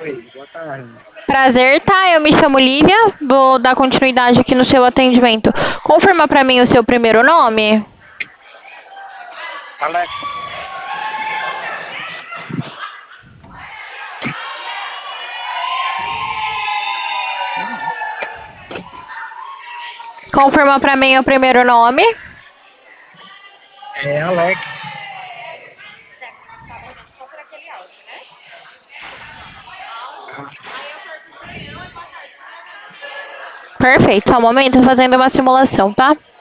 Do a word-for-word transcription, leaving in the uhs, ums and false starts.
Oi, boa tarde. Prazer, tá? Eu me chamo Lívia, vou dar continuidade aqui no seu atendimento. Confirma pra mim o seu primeiro nome. Alex, Confirma pra mim o primeiro nome. é Alex. Perfeito, só um momento, tô fazendo uma simulação, tá?